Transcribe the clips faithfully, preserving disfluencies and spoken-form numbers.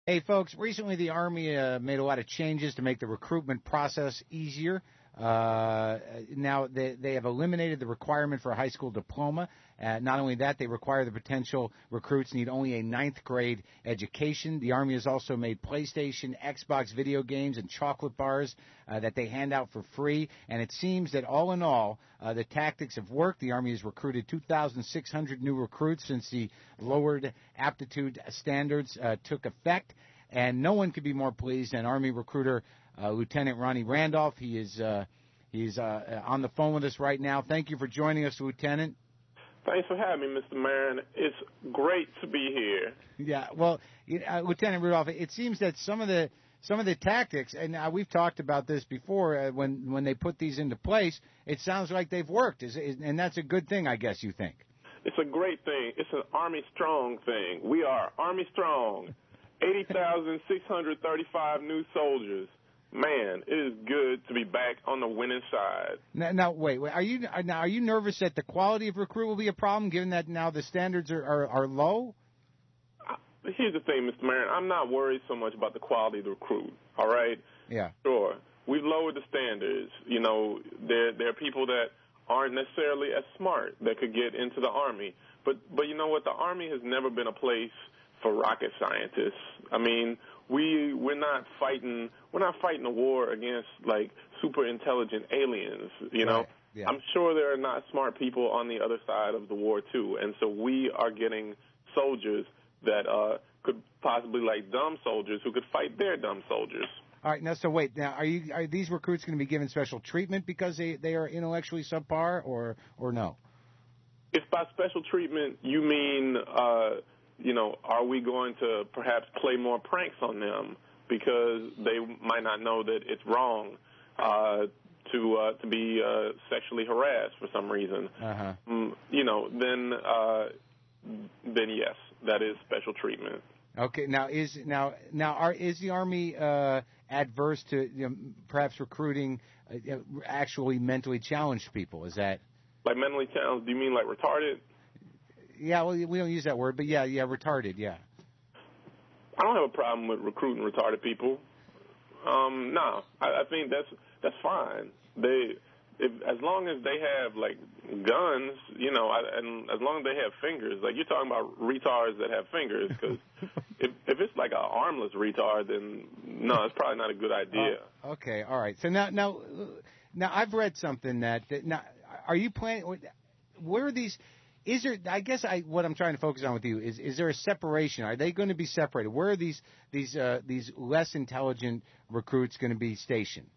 Hey, folks, recently the Army uh, made a lot of changes to make the recruitment process easier. Uh, now, they, they have eliminated the requirement for a high school diploma. Uh, not only that, they require the potential recruits need only a ninth grade education. The Army has also made PlayStation, Xbox video games, and chocolate bars uh, that they hand out for free. And it seems that all in all, uh, the tactics have worked. The Army has recruited two thousand six hundred new recruits since the lowered aptitude standards uh, took effect. And no one could be more pleased than Army recruiter uh, Lieutenant Ronnie Randolph. He is uh, he's uh, on the phone with us right now. Thank you for joining us, Lieutenant. Thanks for having me, Mister Marin. It's great to be here. Yeah, well, uh, Lieutenant Randolph, it seems that some of the some of the tactics, and uh, we've talked about this before, uh, when when they put these into place, it sounds like they've worked, is, is, and that's a good thing, I guess you think. It's a great thing. It's an Army Strong thing. We are Army Strong. eighty thousand six hundred thirty-five new soldiers. Man, it is good to be back on the winning side. Now, now wait, wait. Are you now? Are you nervous that the quality of recruit will be a problem, given that now the standards are are, are low? Uh, here's the thing, Mister Marin. I'm not worried so much about the quality of the recruit. All right. Yeah. Sure. We've lowered the standards. You know, there there are people that aren't necessarily as smart that could get into the Army. But but you know what? The Army has never been a place for rocket scientists. I mean, we we're not fighting we're not fighting a war against like super intelligent aliens, you know. Right. Yeah. I'm sure there are not smart people on the other side of the war too. And so we are getting soldiers that uh could possibly like dumb soldiers who could fight their dumb soldiers. All right, now so wait, now are you are these recruits going to be given special treatment because they they are intellectually subpar, or or no? If by special treatment you mean uh you know, are we going to perhaps play more pranks on them because they might not know that it's wrong uh, to uh, to be uh, sexually harassed for some reason? Uh-huh. Mm, you know, then uh, then yes, that is special treatment. Okay, now is now now are is the Army uh, adverse to you know, perhaps recruiting uh, actually mentally challenged people? Is that like mentally challenged? Do you mean like retarded? Yeah, well, we don't use that word, but yeah, yeah, retarded, yeah. I don't have a problem with recruiting retarded people. Um, no, I, I think that's that's fine. They, if, as long as they have like guns, you know, I, and as long as they have fingers. Like you're talking about retards that have fingers, because if if it's like an armless retard, then no, it's probably not a good idea. Uh, okay, all right. So now, now, now, I've read something that, that now, are you planning? Where are these? Is there? I guess I what I'm trying to focus on with you is is there a separation? Are they going to be separated? Where are these these uh, these less intelligent recruits going to be stationed?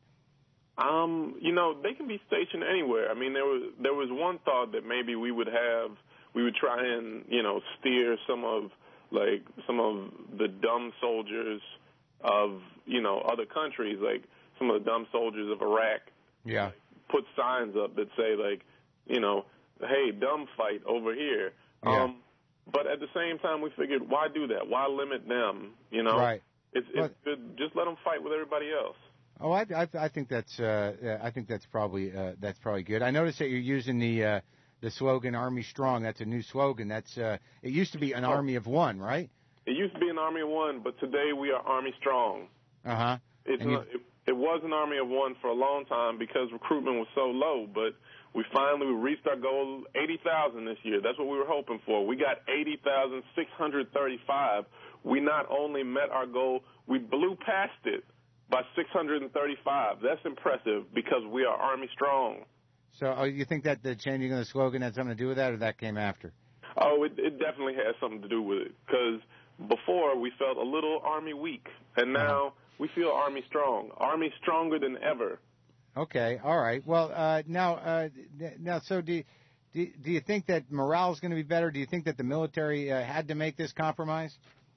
Um, you know, they can be stationed anywhere. I mean, there was there was one thought that maybe we would have we would try and you know steer some of like some of the dumb soldiers of you know other countries, like some of the dumb soldiers of Iraq. Yeah. Like, put signs up that say like you know. Hey, dumb fight over here. Yeah. Um, but at the same time, we figured, why do that? Why limit them? You know, right? It's, it's but, good. Just let them fight with everybody else. Oh, I, I, I think that's uh, I think that's probably uh, that's probably good. I noticed that you're using the uh, the slogan "Army Strong." That's a new slogan. That's uh, it used to be an oh. army of one, right? It used to be an army of one, but today we are Army Strong. Uh huh. It's an, it, it was an army of one for a long time because recruitment was so low, but we finally reached our goal, eighty thousand this year. That's what we were hoping for. We got eighty thousand six hundred thirty-five. We not only met our goal, we blew past it by six hundred thirty-five. That's impressive because we are Army Strong. So oh, you think that the changing of the slogan had something to do with that, or that came after? Oh, it, it definitely has something to do with it because before we felt a little Army weak, and now uh-huh. we feel Army Strong. Army stronger than ever. Okay, all right. Well, uh, now, uh, now, so do, do do you think that morale is going to be better? Do you think that the military uh, had to make this compromise?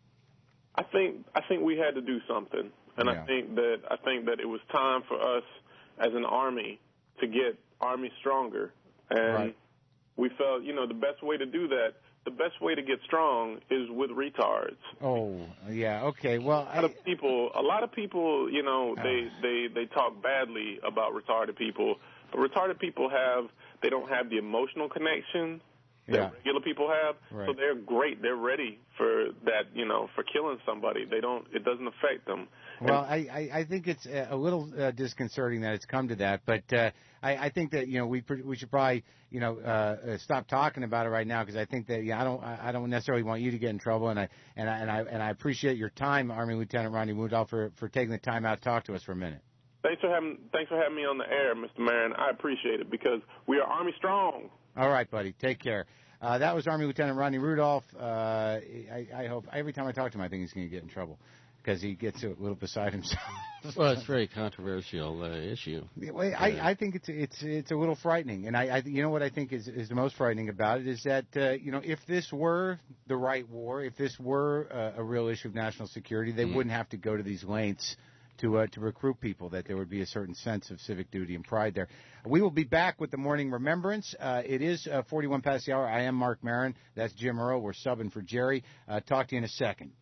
I think I think we had to do something, and yeah. I think that I think that it was time for us as an army to get Army stronger, and right. we felt, you know, the best way to do that. The best way to get strong is with retards. Oh, yeah, okay. Well, a lot I, of people, a lot of people, you know, uh, they, they, they talk badly about retarded people. But retarded people have, they don't have the emotional connection that Yeah. regular people have. Right. So they're great. They're ready for that, you know, for killing somebody. They don't. It doesn't affect them. Well, I, I, I think it's a little uh, disconcerting that it's come to that, but uh, I, I think that you know we we should probably you know uh, stop talking about it right now because I think that yeah, I don't I don't necessarily want you to get in trouble, and I and I and I and I appreciate your time, Army Lieutenant Rodney Woodall, for for taking the time out to talk to us for a minute. Thanks for having thanks for having me on the air, Mister Marin. I appreciate it because we are Army strong. All right, buddy. Take care. Uh, that was Army Lieutenant Rodney Rudolph. Uh, I, I hope every time I talk to him, I think he's going to get in trouble because he gets a little beside himself. Well, it's a very controversial uh, issue. I, I think it's it's it's a little frightening, and I, I you know what I think is is the most frightening about it is that uh, you know if this were the right war, if this were uh, a real issue of national security, they mm. wouldn't have to go to these lengths to uh, to recruit people. That there would be a certain sense of civic duty and pride there. We will be back with the morning remembrance. Uh, it is uh, forty-one past the hour. I am Mark Marin. That's Jim Earl. We're subbing for Jerry. Uh, talk to you in a second.